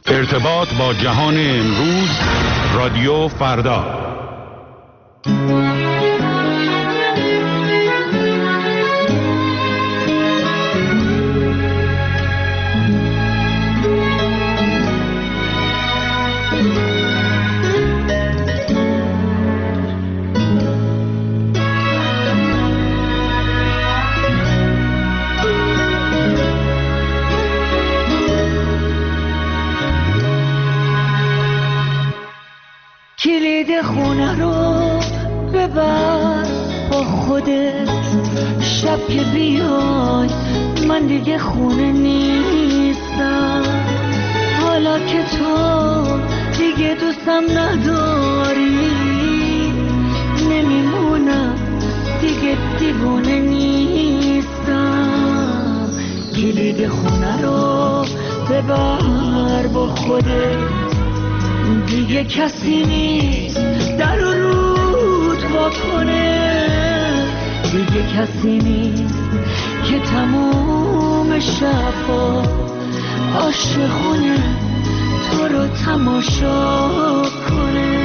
ارتباط با جهان امروز، رادیو فردا. کلید خونه رو ببر با خودت، شب که بیای من دیگه خونه نیستم. حالا که تو دیگه دوستم نداری، نمیمونم دیگه دیوونه نیستم. کلید خونه رو ببر با خودت، دیگه کسی نیست در رو رود وا کنه، دیگه کسی نیست که تموم شبا عاشقونه تو رو تماشا کنه.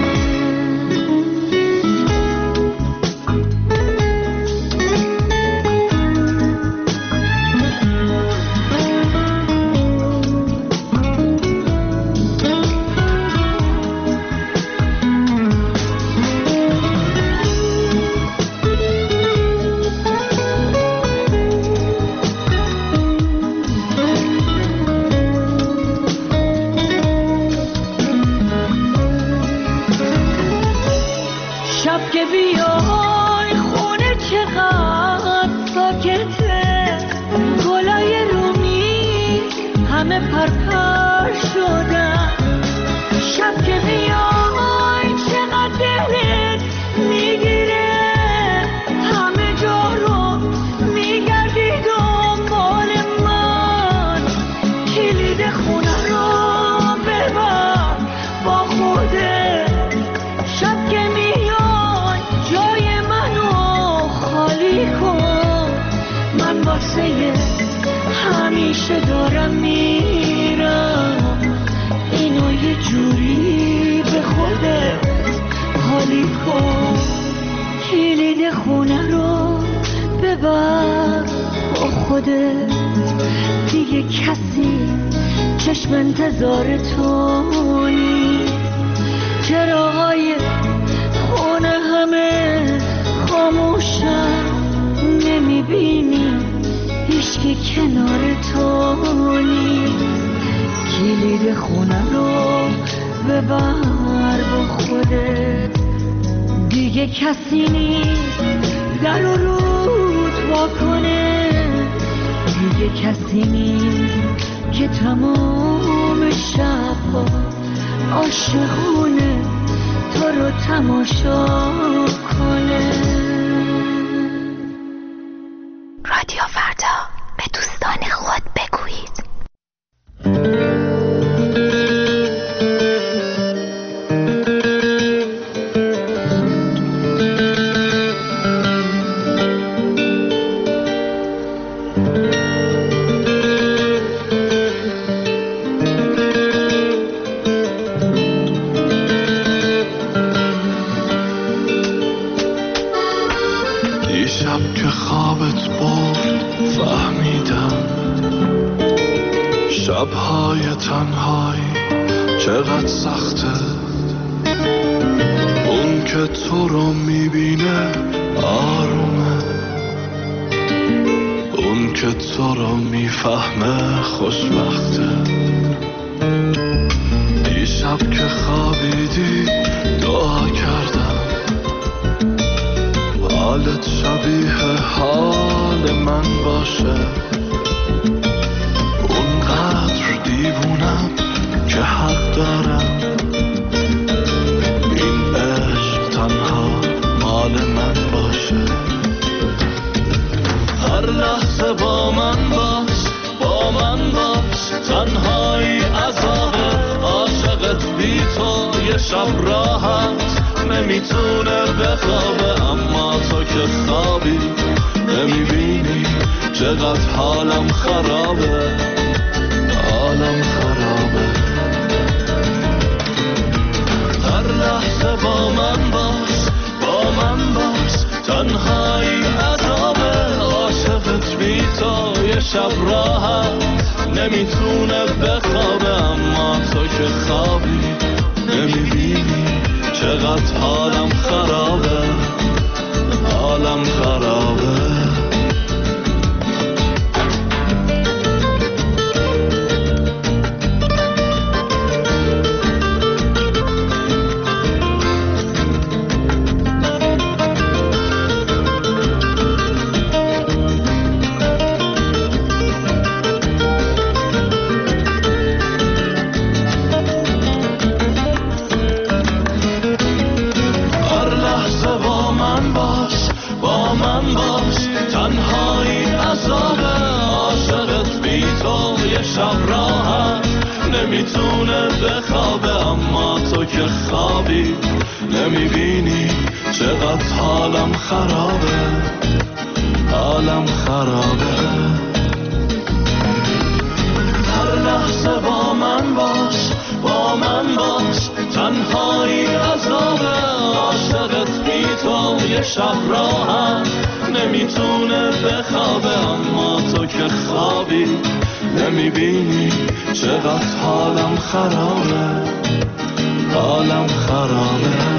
شب که بیای خونه چقدر ساکته، گلای رومی همه پرپر شدن. شب که بیای چقدر دلت میگیره، همه جا رو میگردی دنبال من. کلید خونه رو ببر با خودت، شب که میای جای منو خالی کن. من واسه همیشه دارم میرم، اینو یه جوری به خودت حالی کن. کلید خونه رو ببر با خودت، دیگه کسی چشم انتظار تو نیست. چراغای خونه همه خاموشن، نمیبینی هیچکی کنار تو نیست. کلید خونه رو ببر با خودت، دیگه کسی نیست در رو رود وا کنه، دیگه کسی نیست که تمام شبا عاشقونه تو رو تماشا کنه. رادیو فردا، به دوستان خود بگویید. دیشب که خوابت برد فهمیدم شبهای تنهایی چقدر سخته. اون که تو رو میبینه آرومه، اون که تو رو میفهمه خوشبخته. دیشب که خوابیدی دعا کردم حالت شبیه حال من باشه. اونقدر دیوونم که حق دارم این عشق تنها مال من باشه. هر لحظه با من باش، با من باش، تنهایی عذابه. عاشقت بی تو یه شب راحت نمیتونه بخوابه، اما تو که خوابی نمیبینی چقدر حالم خرابه، حالم خرابه. شب راحت نمیتونه بخوابه، اما تو که خوابی نمیبینی چقدر حالم خرابه، حالم خرابه. شب راحت نمیتونه بخوابه، اما تو که خوابی نمیبینی چقدر حالم خرابه، حالم خرابه. هر لحظه با من باش، با من باش، تنهایی عذابه، عاشقت بی تو یه شب راحت نمیتونه بخوابه، اما تو که خوابی نمیبینی چقدر حالم خرابه، حالم خرابه.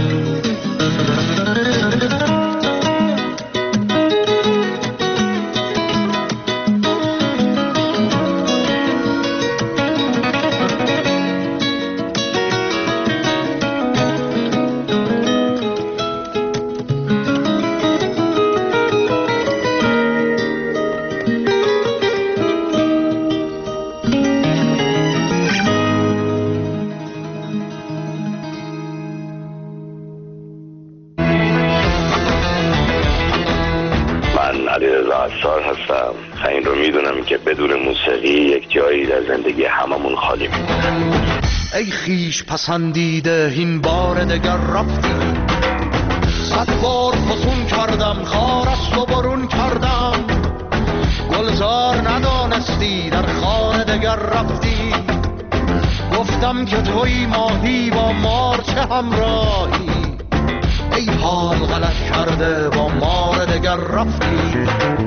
هستم. این رو میدونم که بدون موسیقی یک جایی در زندگی هممون خالی میمونه. ای خیش پسندیده این بار دگر رفتی، 100 بار فسون کردم خارست و برون کردم، گلزار ندانستی در خانه دگر رفتی، گفتم که توی ماهی با مار چه همراهی، ای حال غلط کرده با مار دگر رفتی.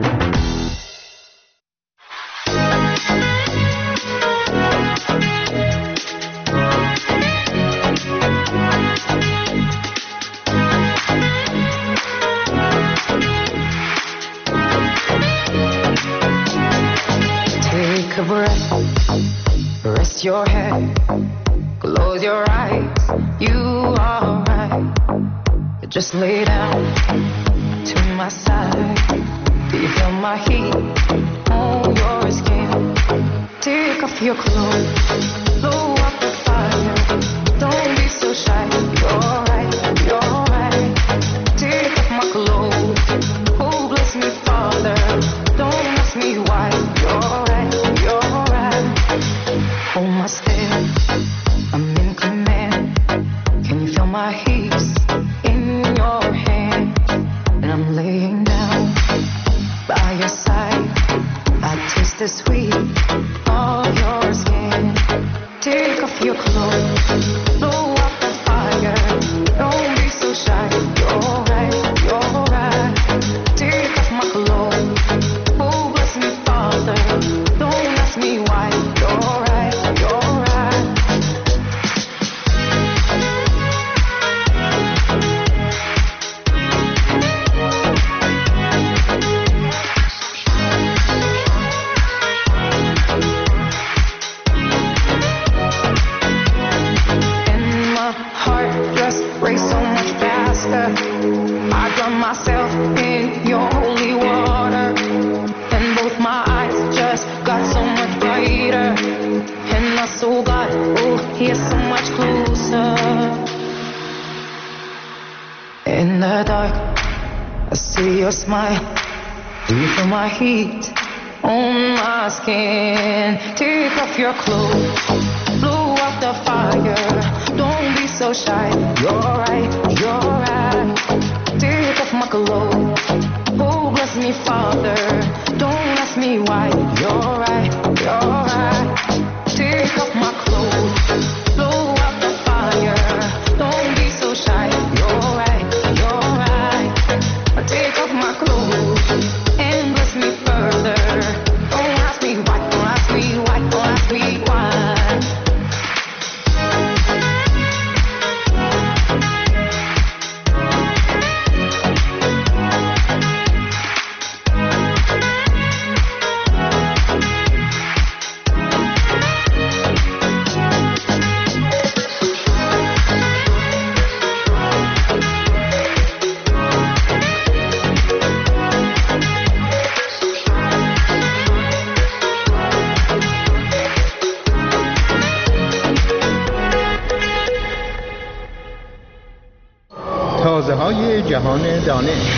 Take a breath, rest your head, close your eyes, you are right. Just lay down to my side. Do you feel my heat on your skin? Take off your clothes, blow up the fire. Don't be so shy, you're right, you're right. Take off my clothes, oh bless me Father. Don't ask me why, you're right, you're right. Hold my step, I'm in command. Can you feel my heat in your hand? And I'm laying down by your side. I taste the sweet of your skin. Take off your clothes, blow up the fire. Don't be so shy, you're right, you're right. Take off my clothes, oh bless me Father. Don't ask me why, you're right, you're right. And my heart just race so much faster. I drown myself in your holy water, and both my eyes just got so much brighter, and my soul got, oh, here so much closer. In the dark, I see your smile. Do you feel my heat on my skin? Take off your clothes, blow up the fire. Don't be so shy, you're right, you're right. Take off my clothes, oh bless me Father. Don't ask me why, you're right, you're right. Take off my clothes, blow up the fire. Don't be so shy, you're right, you're right. Take off my clothes and bless me further. برای جهان دانش.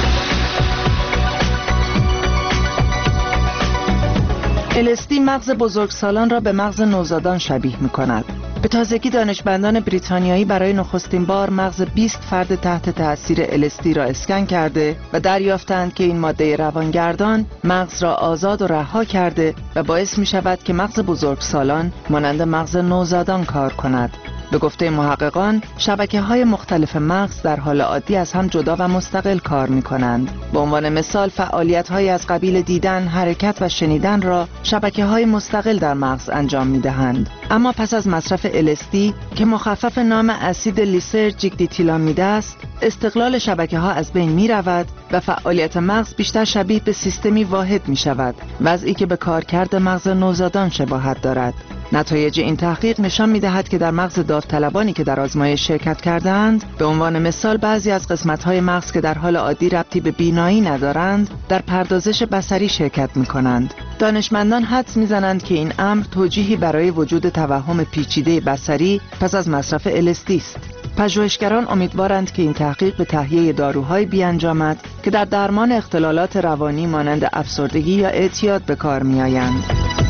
LSD مغز بزرگسالان را به مغز نوزادان شبیه می کند. به تازگی دانشمندان بریتانیایی برای نخستین بار مغز 20 فرد تحت تأثیر LSD را اسکن کرده و دریافتند که این ماده روانگردان مغز را آزاد و رها کرده و باعث می شود که مغز بزرگسالان مانند مغز نوزادان کار کند. به گفته محققان، شبکه‌های مختلف مغز در حال عادی از هم جدا و مستقل کار می‌کنند. به عنوان مثال، فعالیت‌های از قبیل دیدن، حرکت و شنیدن را شبکه‌های مستقل در مغز انجام می‌دهند. اما پس از مصرف LSD که مخفف نام اسید لیسرژیک دیتیلامید است، استقلال شبکه‌ها از بین می‌رود و فعالیت مغز بیشتر شبیه به سیستمی واحد می‌شود، وضعی که به کارکرد مغز نوزادان شباهت دارد. نتایج این تحقیق نشان می‌دهد که در مغز داوطلبانی که در آزمایش شرکت کردند، به عنوان مثال بعضی از قسمت‌های مغز که در حال عادی ربطی به بینایی ندارند، در پردازش بصری شرکت می‌کنند. دانشمندان حدس می‌زنند که این امر توجیهی برای وجود توهم پیچیده بصری پس از مصرف LSD است. پژوهشگران امیدوارند که این تحقیق به تهیه داروهایی بیانجامد که در درمان اختلالات روانی مانند افسردگی یا اعتیاد به کار می‌آیند.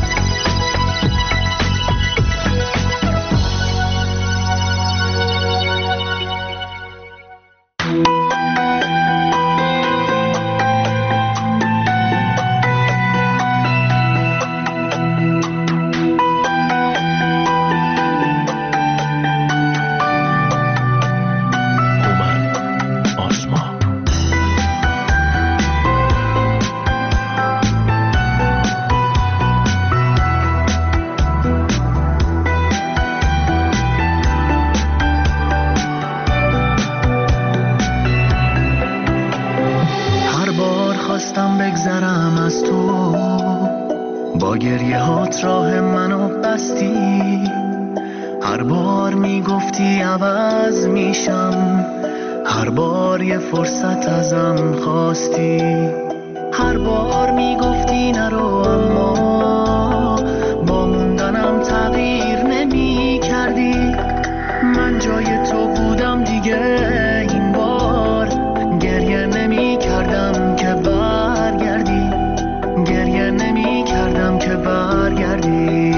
بگذرم از تو، با گریه هات راه منو بستی. هر بار میگفتی عوض میشم، هر بار یه فرصت ازم خواستی. هر بار میگفتی نرو، اما با موندنم تغییر نمی کردی. من جای تو بودم دیگه، این بار گریه نمی کردم که برگردی، گریه نمی کردم که برگردی.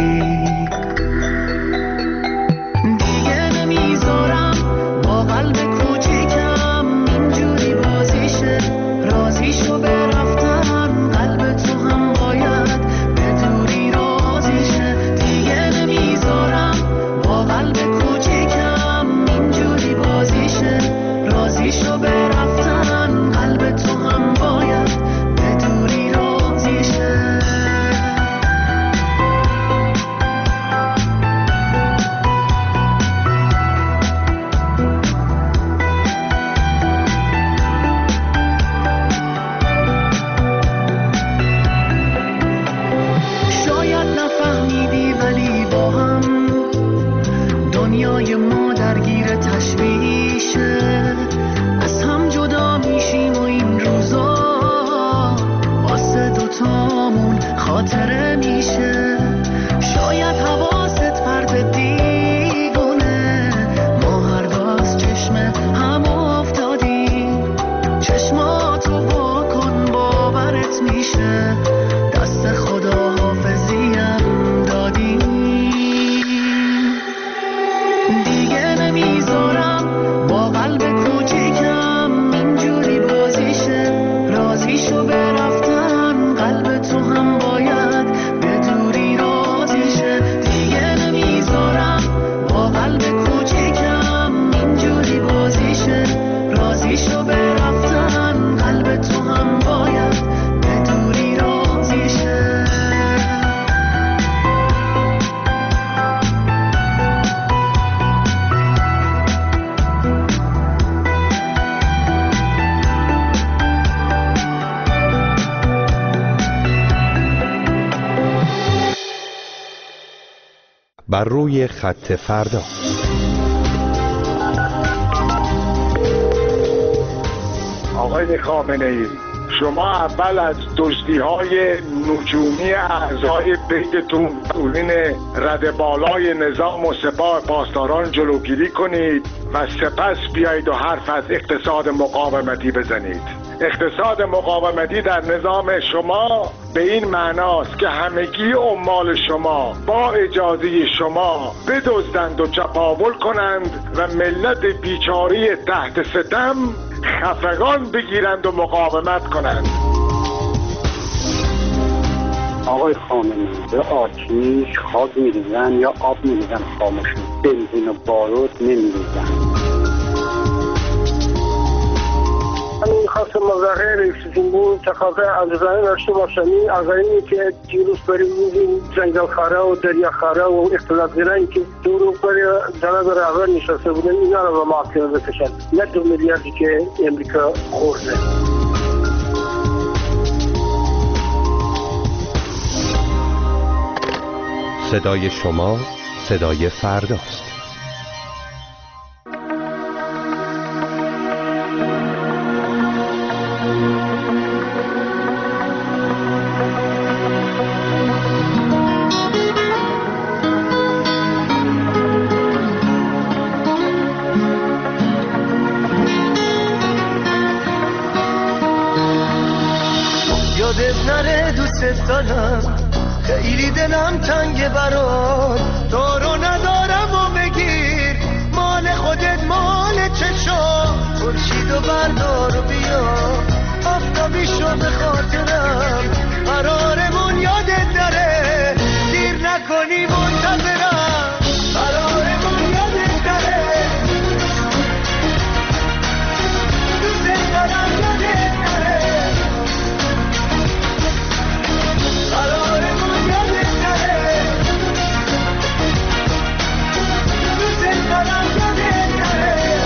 دیگه نمیذارم با قلب کوچیکم اینجوری بازیشه، رازیشو برفتن قلب تو هم باید به دوری رازیشه. دیگه نمیذارم با قلب کوچیکم اینجوری بازیشه، رازیشو برفتن قلب تو هم باید به دوری رازیشه. شاید نفهمیدی ولی با هم دنیای ما درگیر تشویشه. از هم جدا میشیم و این روزا واسه دوتامون خاطره میشه. شاید حواست پرت دیوونه، ما هر دو از چشم هم افتادیم. چشماتو واکن باورت میشه، دست خدا حافظیم دادیم. دیگه نمیذارم با قلب کوچیکم اینجوری بازیشه، رازیشو برفتن قلب تو هم باید به دوری رازیشه. دیگه نمیذارم با قلب کوچیکم اینجوری بازیشه، رازیشو برفتن قلب تو هم باید به دوری رازیشه. بر روی خط فردا. آقای خامنه‌ای، شما اول از دزدی‌های نجومی اعضای بیتتون مسئولین رده بالای نظام و سپاه پاسداران جلوگیری کنید و سپس بیایید و حرف از اقتصاد مقاومتی بزنید. اقتصاد مقاومتی در نظام شما به این معناست که همگی عمال شما با اجازه شما بدزدند و چپاول کنند و ملت بیچاره تحت ستم خفقان بگیرند و مقاومت کنند. آقای خامنه‌ای به آتیش خاک می‌ریزن یا آب می‌ریزن خاموش، بنزین و بارود نمی‌ریزن. همین خواستم مظاهره چیزی بود تقاضای عزیزانه داشته باشمی از اینی که دیروز برای این جنگل خاره و دریا خاره و اختلاط زیرانی که دورو برای جناب رهبر نشسته بودن اینا رو به محاکمه بکشن، نه 2 میلیاردی که امریکا خورده. صدای شما صدای فرداست. یادت نره دوست دارم، خیلی دلم تنگه برات، دارو ندارم و بگیر مال خودت مال چشا، خورشید و بردار و بیا آفتابی شو به خاطرم، قرارمون یادت نره دیر نکنی منتظرم، قرارمون یادت نره دوست دارم یادت نره، قرارمون یادت نره دوست دارم یادت نره.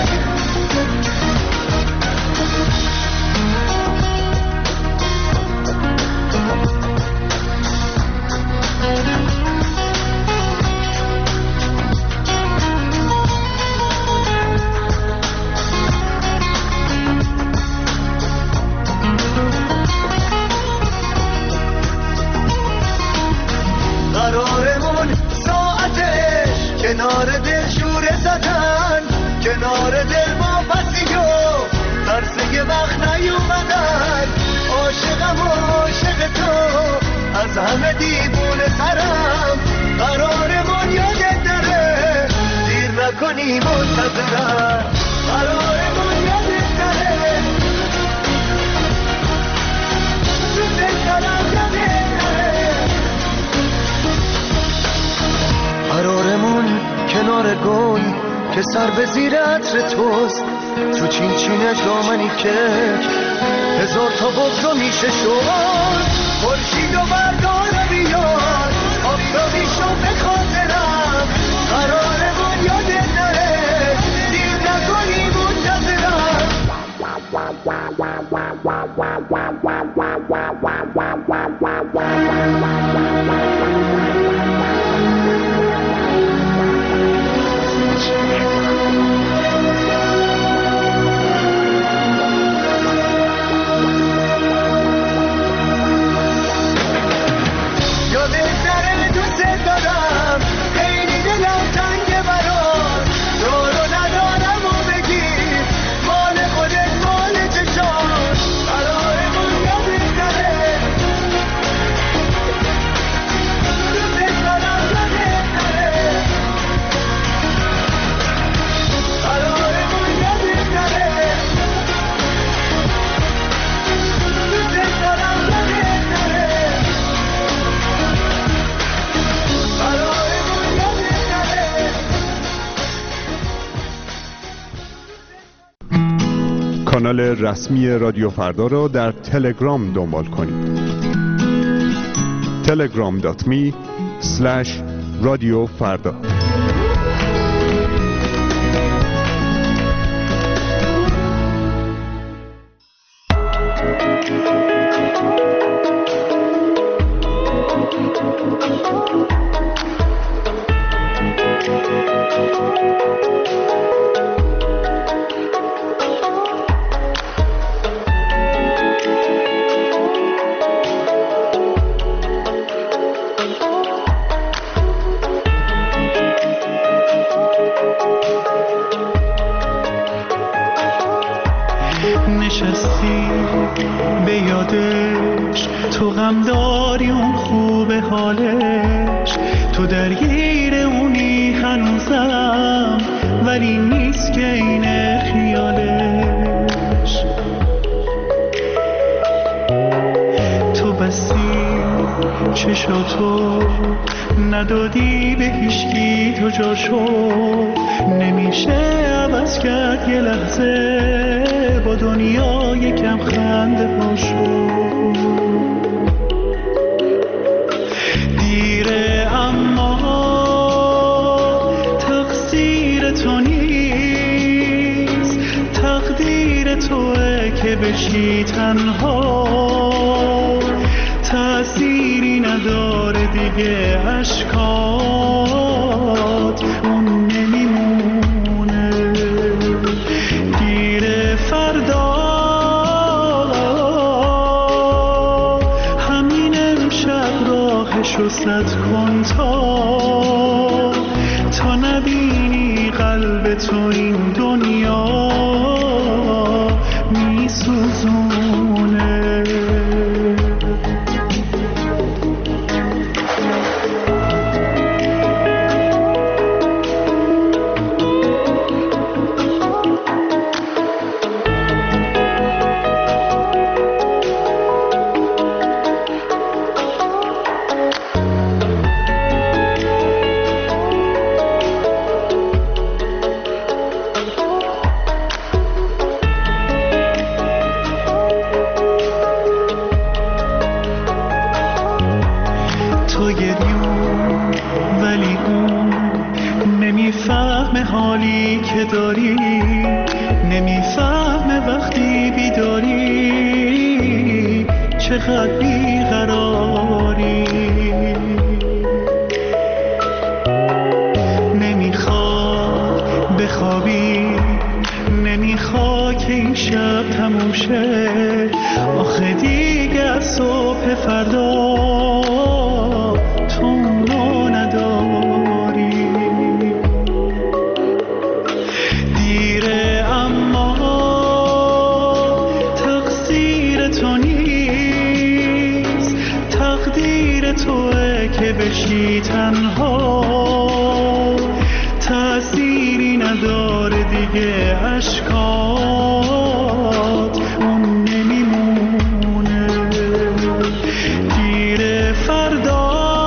قرارمون ساعتش کنار دل شوره زدن، کنار دل ما پسی و ترسه وقت نیومدن، عاشقم و عاشق تو از همه دیوونه ترم، قرارمون یادت نره دیر نکنی منتظرم، قرارمون یادت نره دوست دارم یادت نره، قرارمون کنار گل که سر به زیر عطر توست، تو چین چینش دامنی که 1000 تا بغضو میشه شد، خورشید و بردار بیار آفتابی شو به خاطرم، قرارمون یادت نره دیر نکنی منتظرم. یادت نره دوست دارم، خیلی دلم تنگه برات، دارو ندارم و بگیر مال خودت مال چشات، قرارمون یادت نره دوست دارم یادت نره، قرارمون یادت نره دوست دارم یادت نره. کانال رسمی رادیو فردا را در تلگرام دنبال کنید. telegram.me/رادیو فردا. یادش، تو غم داری اون خوب حالش، تو درگیر اونی هنوزم ولی نیست که اینه خیالش. تو بستی چشاتو ندادی به هیچکی، تو جاشو نمیشه عوض کرد یه لحظه، با دنیا یکم خنده هاشو. دیره اما تقصیر تو نیست، تقدیر توه که بشی تنها، تأثیری نداره دیگه اشکات اون نمیمونه. گیر فردا همین امشب راهشو سد کن تا نبینی قلب تو این دنیا میسوزونه. حالی که داری نمیفهمه وقتی بیداری چقدر بیقراری. نمیخواد بخوابی، نمیخواد که این شب تموم شه، آخه دیگه از صبح فردا تو اونو نداری. توه که بشی تنها، تأثیری نداره دیگه اشکات اون نمیمونه. گیر فردا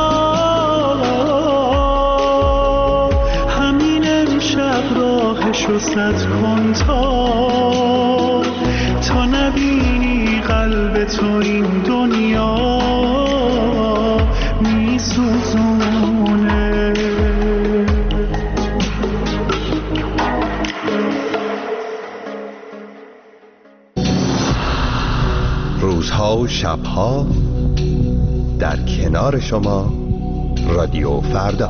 همین امشب راهشو سد کن تا نبینی قلب تو این دنیا میسوزونه. روزها و شبها در کنار شما رادیو فردا.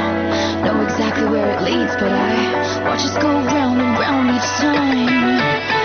But I watch us go round and round each time.